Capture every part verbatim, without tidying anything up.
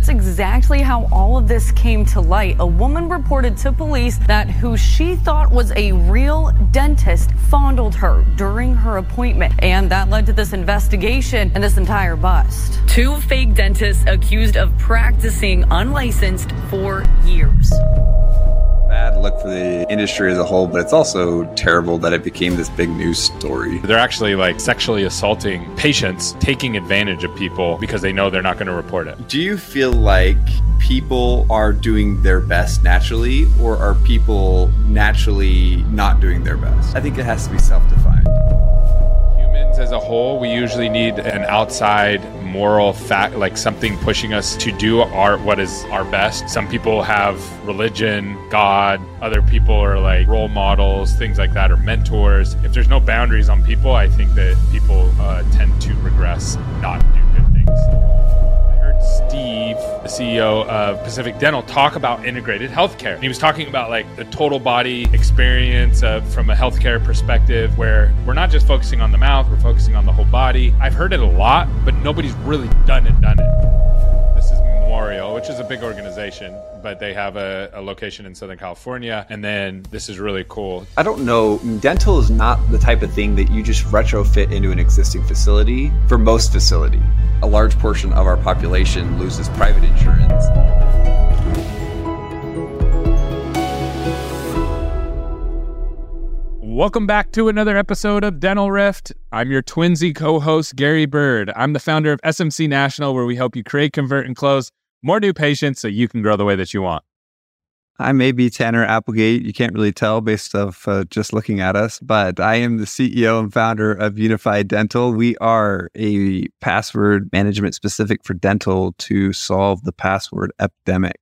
That's exactly how all of this came to light. A woman reported to police that who she thought was a real dentist fondled her during her appointment. And that led to this investigation and this entire bust. Two fake dentists accused of practicing unlicensed for years. Bad look for the industry as a whole, but it's also terrible that it became this big news story. They're actually like sexually assaulting patients, taking advantage of people because they know they're not going to report it. Do you feel like people are doing their best naturally, or are people naturally not doing their best? I think it has to be self-defined. Humans as a whole, we usually need an outside moral fact, like something pushing us to do our what is our best. Some people have religion, God, other people are like role models, things like that, or mentors. If there's no boundaries on people, I think that people uh, tend to regress, not do good things. I heard Steve, the C E O of Pacific Dental, talk about integrated healthcare. He was talking about like the total body experience of, from a healthcare perspective, where we're not just focusing on the mouth, we're focusing on the whole body. I've heard it a lot, but nobody's really done it, done it. This is Memorial, which is a big organization, but they have a, a location in Southern California. And then this is really cool. I don't know. Dental is not the type of thing that you just retrofit into an existing facility. For most facility, a large portion of our population loses private insurance. Welcome back to another episode of Dental Rift. I'm your twinsy co-host, Gary Bird. I'm the founder of S M C National, where we help you create, convert, and close more new patients so you can grow the way that you want. I may be Tanner Applegate. You can't really tell based off uh, just looking at us, but I am the C E O and founder of Unified Dental. We are a password management specific for dental to solve the password epidemic.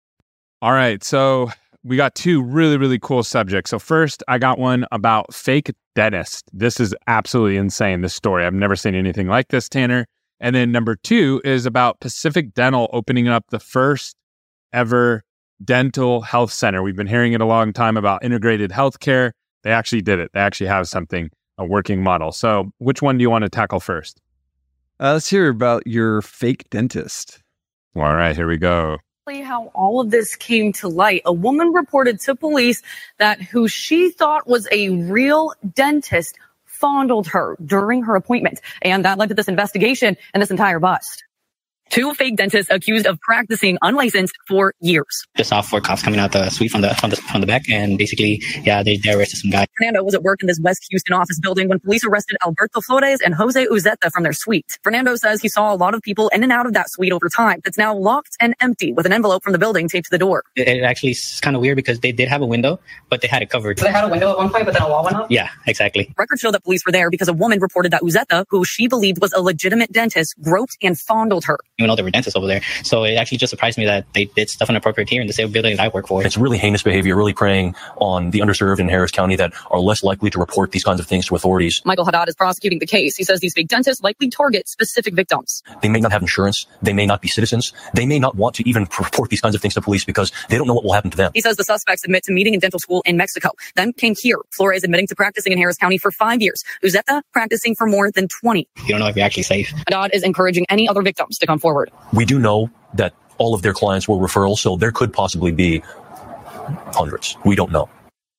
All right, so we got two really, really cool subjects. So first, I got one about fake dentist. This is absolutely insane, this story. I've never seen anything like this, Tanner. And then number two is about Pacific Dental opening up the first ever dental health center. We've been hearing it a long time about integrated healthcare. They actually did it. They actually have something, a working model. So which one do you want to tackle first? Uh, let's hear about your fake dentist. All right, here we go. How all of this came to light. A woman reported to police that who she thought was a real dentist fondled her during her appointment. And that led to this investigation and this entire bust. Two fake dentists accused of practicing unlicensed for years. Just saw four cops coming out the suite from the from the from the back, and basically, yeah, they, they arrested some guy. Fernando was at work in this West Houston office building when police arrested Alberto Flores and Jose Uzeta from their suite. Fernando says he saw a lot of people in and out of that suite over time. That's now locked and empty with an envelope from the building taped to the door. It, it actually is kind of weird because they did have a window, but they had it covered. So they had a window at one point, but then a wall went up? Yeah, exactly. Records show that police were there because a woman reported that Uzeta, who she believed was a legitimate dentist, groped and fondled her. Even though there were dentists over there. So it actually just surprised me that they did stuff inappropriate here in the same building that I work for. It's really heinous behavior, really preying on the underserved in Harris County that are less likely to report these kinds of things to authorities. Michael Haddad is prosecuting the case. He says these fake dentists likely target specific victims. They may not have insurance. They may not be citizens. They may not want to even report these kinds of things to police because they don't know what will happen to them. He says the suspects admit to meeting in dental school in Mexico, then came here. Flores admitting to practicing in Harris County for five years. Uzeta practicing for more than twenty. You don't know if you're actually safe. Haddad is encouraging any other victims to come forward. We do know that all of their clients were referrals, so there could possibly be hundreds. We don't know.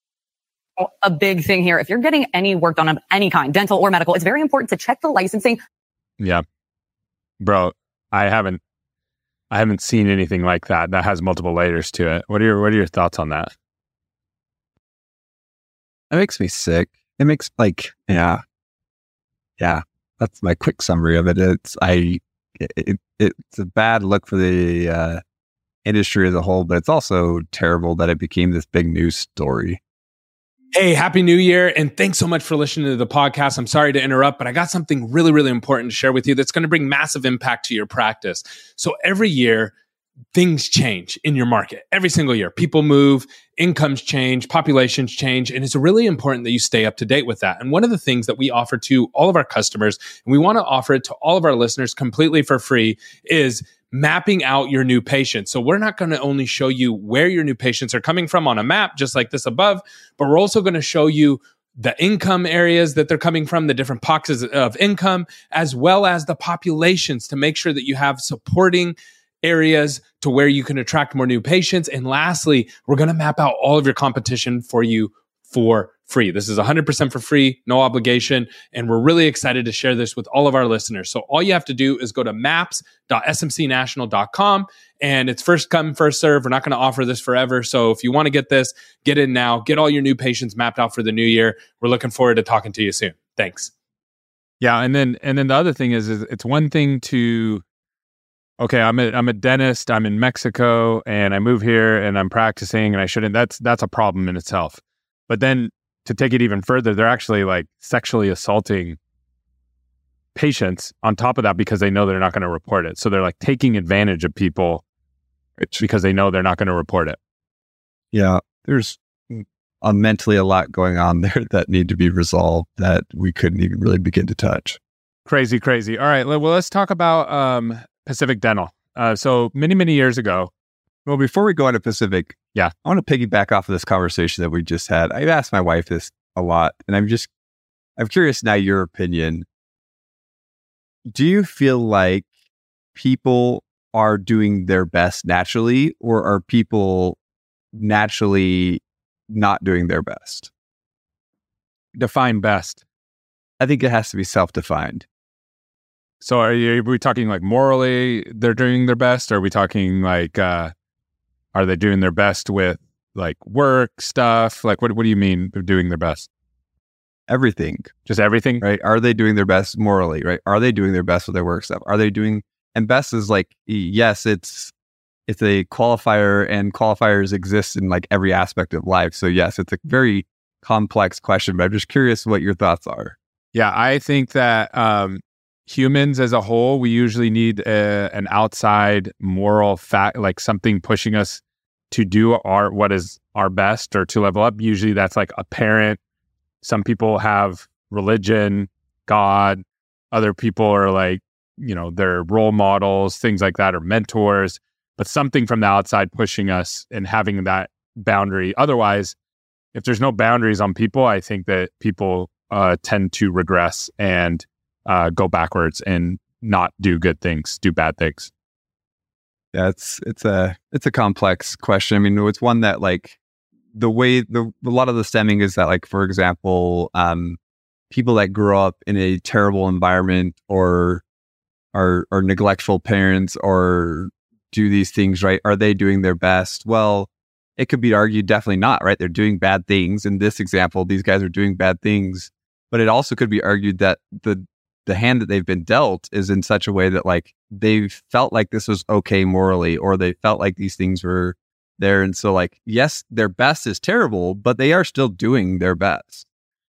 A big thing here, if you're getting any work done of any kind, dental or medical, it's very important to check the licensing. Yeah. Bro, I haven't I haven't seen anything like that. That has multiple layers to it. What are your what are your thoughts on that? That makes me sick. It makes like, yeah. Yeah. That's my quick summary of it. It's I it, it it's a bad look for the uh, industry as a whole, but it's also terrible that it became this big news story. Hey, Happy New Year, and thanks so much for listening to the podcast. I'm sorry to interrupt, but I got something really, really important to share with you that's going to bring massive impact to your practice. So every year, things change in your market. Every single year, people move, incomes change, populations change, and it's really important that you stay up to date with that. And one of the things that we offer to all of our customers, and we want to offer it to all of our listeners completely for free, is mapping out your new patients. So we're not going to only show you where your new patients are coming from on a map, just like this above, but we're also going to show you the income areas that they're coming from, the different pockets of income, as well as the populations to make sure that you have supporting areas to where you can attract more new patients. And lastly, we're going to map out all of your competition for you for free. This is one hundred percent for free, no obligation. And we're really excited to share this with all of our listeners. So all you have to do is go to maps dot s m c national dot com, and it's first come, first serve. We're not going to offer this forever. So if you want to get this, get in now, get all your new patients mapped out for the new year. We're looking forward to talking to you soon. Thanks. Yeah. And then, and then the other thing is, is it's one thing to, okay, I'm a, I'm a dentist, I'm in Mexico and I move here and I'm practicing and I shouldn't, that's, that's a problem in itself. But then to take it even further, they're actually like sexually assaulting patients on top of that because they know they're not going to report it. So they're like taking advantage of people because they know they're not going to report it. Yeah, there's a mentally a lot going on there that need to be resolved that we couldn't even really begin to touch. Crazy, crazy. All right, well, let's talk about um, Pacific Dental. Uh, so many, many years ago. Well, before we go into Pacific, yeah, I want to piggyback off of this conversation that we just had. I've asked my wife this a lot, and I'm just, I'm curious now your opinion. Do you feel like people are doing their best naturally, or are people naturally not doing their best? Define best. I think it has to be self-defined. So are, you, are we talking like morally they're doing their best? Or are we talking like, uh, are they doing their best with like work stuff? Like what, what do you mean doing their best? Everything. Just everything? Right? Are they doing their best morally? Right? Are they doing their best with their work stuff? Are they doing, and best is like, yes, it's, it's a qualifier, and qualifiers exist in like every aspect of life. So yes, it's a very complex question, but I'm just curious what your thoughts are. Yeah, I think that um, humans as a whole, we usually need a, an outside moral fact, like something pushing us to do our what is our best or to level up. Usually that's like a parent. Some people have religion, God. Other people are like, you know, they're role models, things like that, or mentors. But something from the outside pushing us and having that boundary. Otherwise, if there's no boundaries on people, I think that people uh, tend to regress and uh, go backwards and not do good things, do bad things. Yeah, it's it's a it's a complex question. I mean, it's one that like the way the a lot of the stemming is that like, for example, um, people that grow up in a terrible environment or are are neglectful parents or do these things, right? Are they doing their best? Well, it could be argued definitely not, right? They're doing bad things. In this example, these guys are doing bad things, but it also could be argued that the the hand that they've been dealt is in such a way that like they felt like this was okay morally, or they felt like these things were there. And so like, yes, their best is terrible, but they are still doing their best.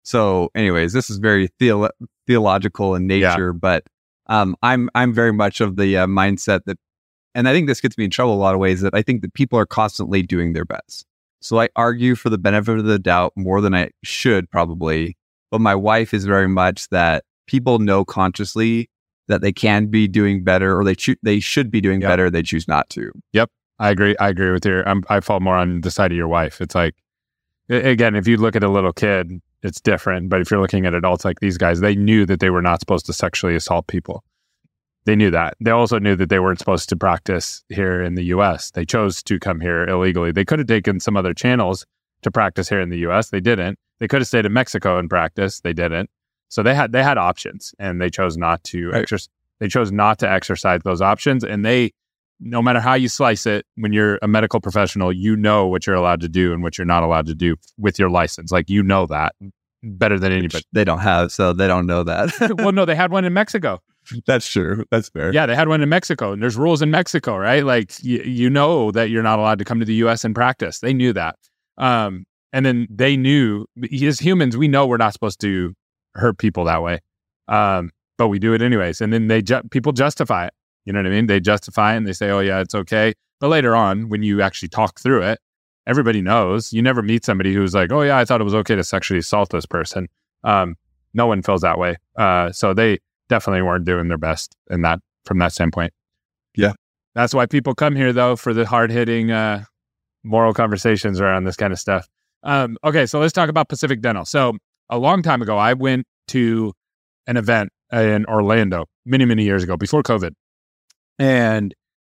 So anyways, this is very theolo- theological in nature, yeah. but um, I'm I'm very much of the uh, mindset that, and I think this gets me in trouble in a lot of ways, that I think that people are constantly doing their best. So I argue for the benefit of the doubt more than I should probably. But my wife is very much that people know consciously that they can be doing better, or they cho- they should be doing yep. better. They choose not to. Yep. I agree. I agree with you. I'm, I fall more on the side of your wife. It's like, again, if you look at a little kid, it's different. But if you're looking at adults like these guys, they knew that they were not supposed to sexually assault people. They knew that. They also knew that they weren't supposed to practice here in the U S. They chose to come here illegally. They could have taken some other channels to practice here in the U S. They didn't. They could have stayed in Mexico and practiced. They didn't. So they had they had options, and they chose not to right. exercise. They chose not to exercise those options. And they, no matter how you slice it, when you're a medical professional, you know what you're allowed to do and what you're not allowed to do with your license. Like, you know that better than anybody. Which they don't have, so they don't know that. Well, no, they had one in Mexico. That's true. That's fair. Yeah, they had one in Mexico, and there's rules in Mexico, right? Like, y- you know that you're not allowed to come to the U S and practice. They knew that. Um, and then they knew, as humans, we know we're not supposed to hurt people that way. Um, but we do it anyways. And then they ju- people justify it. You know what I mean? They justify it and they say, oh yeah, it's okay. But later on, when you actually talk through it, everybody knows. You never meet somebody who's like, oh yeah, I thought it was okay to sexually assault this person. Um, no one feels that way. Uh, so they definitely weren't doing their best in that, from that standpoint. Yeah. That's why people come here though, for the hard hitting, uh, moral conversations around this kind of stuff. Um, okay. So let's talk about Pacific Dental. So a long time ago, I went to an event in Orlando many, many years ago, before COVID. And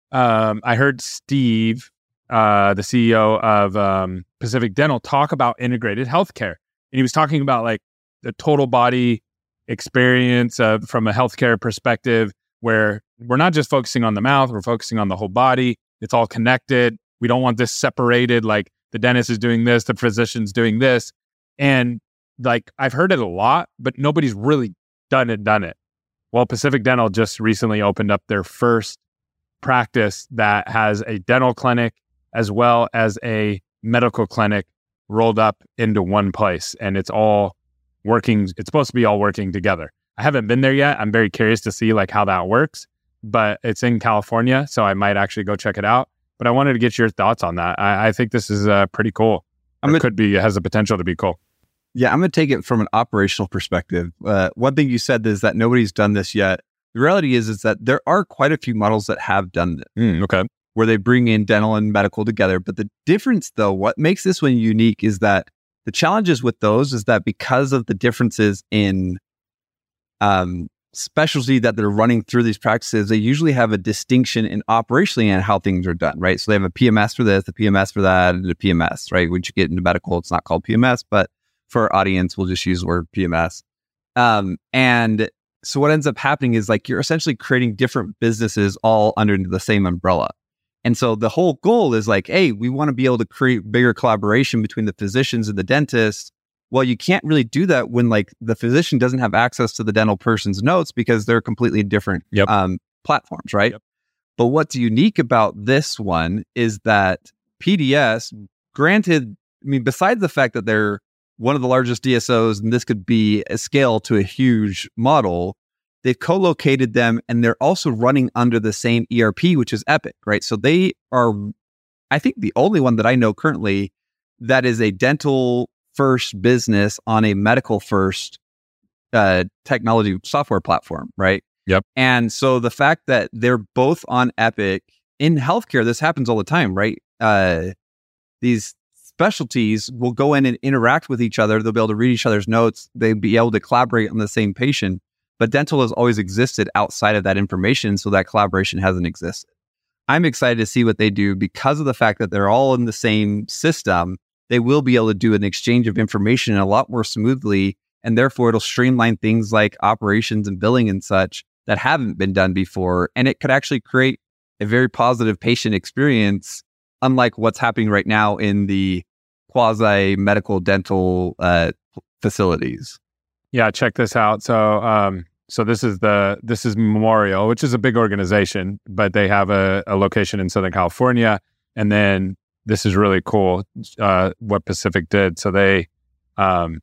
um, I heard Steve, uh, the C E O of um, Pacific Dental, talk about integrated healthcare. And he was talking about like the total body experience uh, from a healthcare perspective, where we're not just focusing on the mouth, we're focusing on the whole body. It's all connected. We don't want this separated, like the dentist is doing this, the physician's doing this. And like, I've heard it a lot, but nobody's really done it, done it. Well, Pacific Dental just recently opened up their first practice that has a dental clinic as well as a medical clinic rolled up into one place. And it's all working. It's supposed to be all working together. I haven't been there yet. I'm very curious to see like how that works, but it's in California, so I might actually go check it out. But I wanted to get your thoughts on that. I, I think this is uh, pretty cool. It gonna, could be, it has the potential to be cool. Yeah, I'm going to take it from an operational perspective. Uh, one thing you said is that nobody's done this yet. The reality is, is that there are quite a few models that have done this. Mm, okay. Where they bring in dental and medical together. But the difference, though, what makes this one unique is that the challenges with those is that because of the differences in um, specialty that they're running through these practices, they usually have a distinction in operationally and how things are done, right? So they have a P M S for this, a P M S for that, and a P M S, right? When you get into medical, it's not called P M S, but for our audience, we'll just use the word P M S. Um, and so what ends up happening is like you're essentially creating different businesses all under the same umbrella. And so the whole goal is like, hey, we want to be able to create bigger collaboration between the physicians and the dentists. Well, you can't really do that when like the physician doesn't have access to the dental person's notes because they're completely different yep. um, platforms, right? Yep. But what's unique about this one is that P D S, granted, I mean, besides the fact that they're one of the largest D S Os, and this could be a scale to a huge model, they've co-located them and they're also running under the same E R P, which is Epic, right? So they are, I think, the only one that I know currently that is a dental first business on a medical first uh, technology software platform, right? Yep. And so the fact that they're both on Epic in healthcare, this happens all the time, right? Uh, these specialties will go in and interact with each other. They'll be able to read each other's notes. They'll be able to collaborate on the same patient. But dental has always existed outside of that information, so that collaboration hasn't existed. I'm excited to see what they do because of the fact that they're all in the same system. They will be able to do an exchange of information a lot more smoothly, and therefore it'll streamline things like operations and billing and such that haven't been done before. And it could actually create a very positive patient experience, unlike what's happening right now in the quasi-medical dental uh, facilities. Yeah, check this out. So, um, so this is the this is Memorial, which is a big organization, but they have a, a location in Southern California, and then this is really cool, uh, what Pacific did. So they um,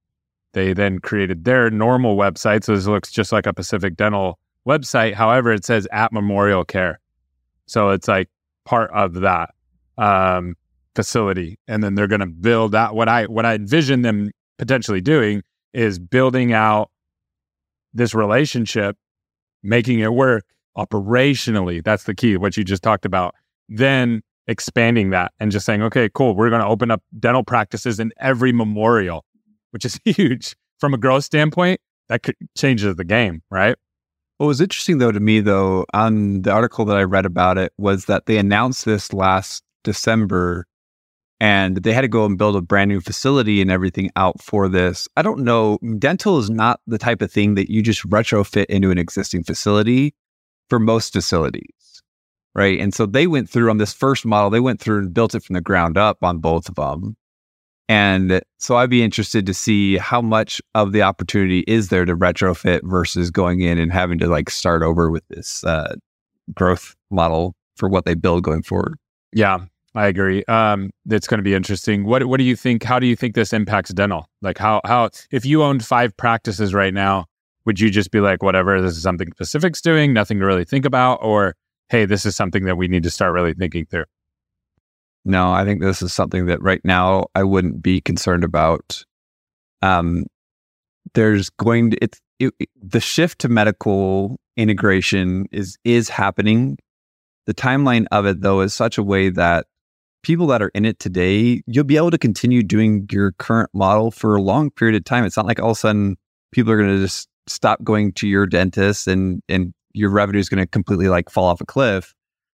they then created their normal website. So this looks just like a Pacific Dental website. However, it says at Memorial Care. So it's like part of that um, facility. And then they're going to build out what I what I envision them potentially doing is building out this relationship, making it work operationally. That's the key, what you just talked about. Then expanding that and just saying, okay, cool, we're going to open up dental practices in every Memorial, which is huge. From a growth standpoint, that could changes the game, right? What was interesting, though, to me, though, on the article that I read about it was that they announced this last December and they had to go and build a brand new facility and everything out for this. I don't know. Dental is not the type of thing that you just retrofit into an existing facility for most facilities, right? And so they went through on this first model, they went through and built it from the ground up on both of them. And so I'd be interested to see how much of the opportunity is there to retrofit versus going in and having to like start over with this uh, growth model for what they build going forward. Yeah, I agree. Um, it's going to be interesting. What What do you think? How do you think this impacts dental? Like how how if you owned five practices right now, would you just be like, whatever, this is something Pacific's doing, nothing to really think about, or hey, this is something that we need to start really thinking through? No, I think this is something that right now I wouldn't be concerned about. Um, there's going to it's it, it, the shift to medical integration is is happening. The timeline of it, though, is such a way that people that are in it today, you'll be able to continue doing your current model for a long period of time. It's not like all of a sudden people are going to just stop going to your dentist and and your revenue is going to completely like fall off a cliff.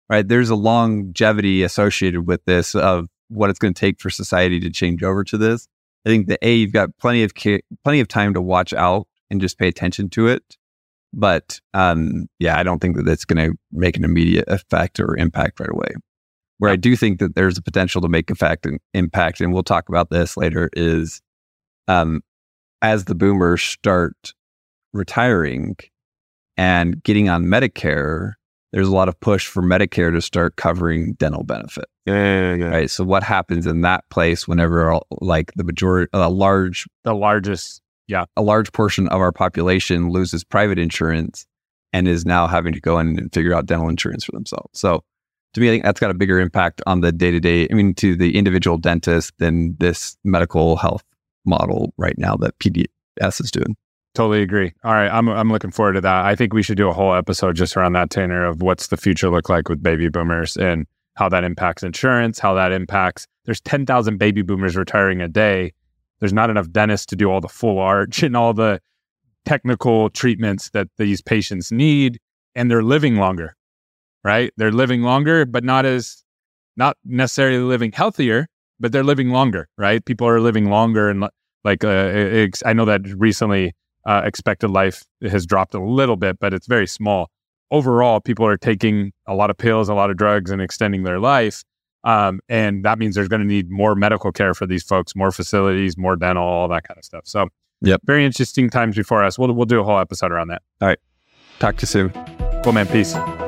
right? There's a longevity associated with this of what it's going to take for society to change over to this. I think that A, you've got plenty of ca- plenty of time to watch out and just pay attention to it. But um, yeah, I don't think that it's going to make an immediate effect or impact right away. Where I do think that there's a potential to make effect and impact, and we'll talk about this later, is um, as the boomers start retiring and getting on Medicare, there's a lot of push for Medicare to start covering dental benefit. Yeah, yeah, yeah. Right. So what happens in that place whenever like the majority, a large, The largest, yeah. a large portion of our population loses private insurance and is now having to go in and figure out dental insurance for themselves. So to me, I think that's got a bigger impact on the day-to-day, I mean, to the individual dentist than this medical health model right now that P D S is doing. Totally agree. All right. I'm I'm looking forward to that. I think we should do a whole episode just around that, Tanner, of what's the future look like with baby boomers and how that impacts insurance, how that impacts. There's ten thousand baby boomers retiring a day. There's not enough dentists to do all the full arch and all the technical treatments that these patients need. And they're living longer, right? They're living longer, but not as, not necessarily living healthier, but they're living longer, right? People are living longer. And like, uh, ex- I know that recently, Uh, expected life has dropped a little bit, but it's very small. Overall, people are taking a lot of pills, a lot of drugs, and extending their life. Um, and that means there's going to need more medical care for these folks, more facilities, more dental, all that kind of stuff. So, yep. Very interesting times before us. We'll, we'll do a whole episode around that. All right. Talk to you soon. Cool, man. Peace.